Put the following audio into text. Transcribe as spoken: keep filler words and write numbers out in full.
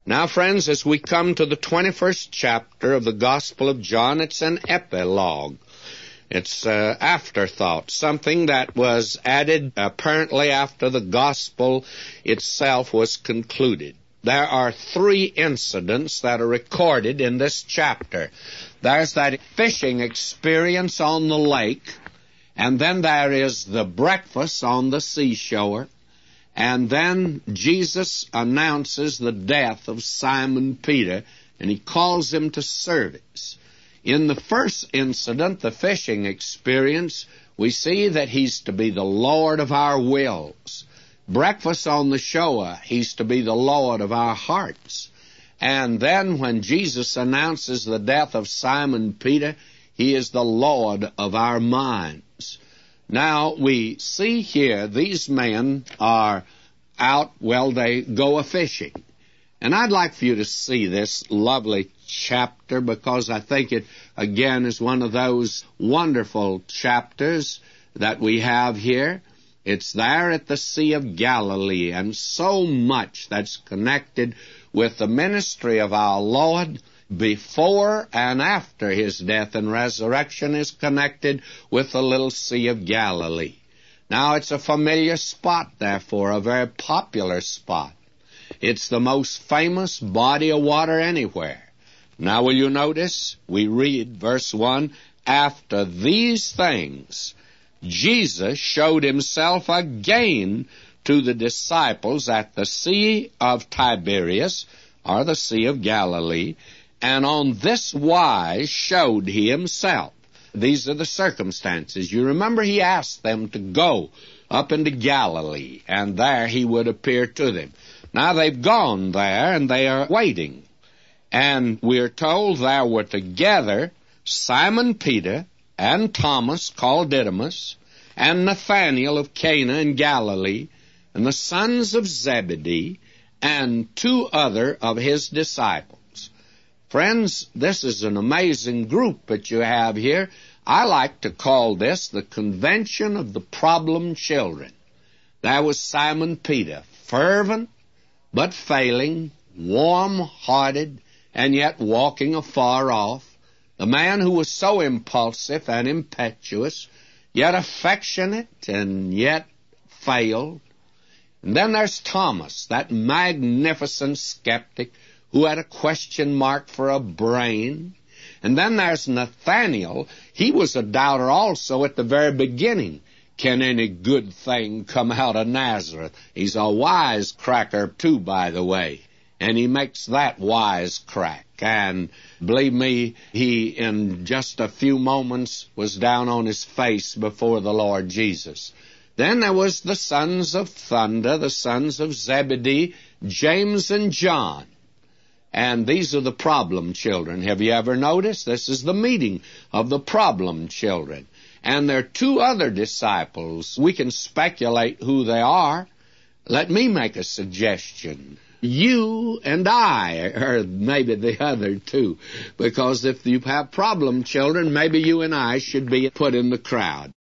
Now, friends, as we come to the twenty-first chapter of the Gospel of John, it's an epilogue. It's uh, afterthought, something that was added apparently after the Gospel itself was concluded. There are three incidents that are recorded in this chapter. There's that fishing experience on the lake, and then there is the breakfast on the seashore, and then Jesus announces the death of Simon Peter, and he calls him to service. In the first incident, the fishing experience, we see that he's to be the Lord of our wills. Breakfast on the shore, he's to be the Lord of our hearts. And then when Jesus announces the death of Simon Peter, he is the Lord of our minds. Now, we see here these men are out, well, they go a-fishing. And I'd like for you to see this lovely chapter because I think it, again, is one of those wonderful chapters that we have here. It's there at the Sea of Galilee, and so much that's connected with the ministry of our Lord before and after his death and resurrection is connected with the little Sea of Galilee. Now, it's a familiar spot, therefore, a very popular spot. It's the most famous body of water anywhere. Now, will you notice? We read verse one, "After these things, Jesus showed himself again to the disciples at the Sea of Tiberias," or the Sea of Galilee, "and on this wise showed he himself." These are the circumstances. You remember he asked them to go up into Galilee, and there he would appear to them. Now they've gone there, and they are waiting. And we're told there were together Simon Peter and Thomas, called Didymus, and Nathanael of Cana in Galilee, and the sons of Zebedee, and two other of his disciples. Friends, this is an amazing group that you have here. I like to call this the Convention of the Problem Children. There was Simon Peter, fervent but failing, warm-hearted, and yet walking afar off. The man who was so impulsive and impetuous, yet affectionate and yet failed. And then there's Thomas, that magnificent skeptic who had a question mark for a brain. And then there's Nathanael. He was a doubter also at the very beginning. Can any good thing come out of Nazareth? He's a wise cracker too, by the way. And he makes that wise crack. And believe me, he in just a few moments was down on his face before the Lord Jesus. Then there was the sons of thunder, the sons of Zebedee, James and John. And these are the problem children. Have you ever noticed? This is the meeting of the problem children. And there are two other disciples. We can speculate who they are. Let me make a suggestion. You and I, or maybe the other two, because if you have problem children, maybe you and I should be put in the crowd.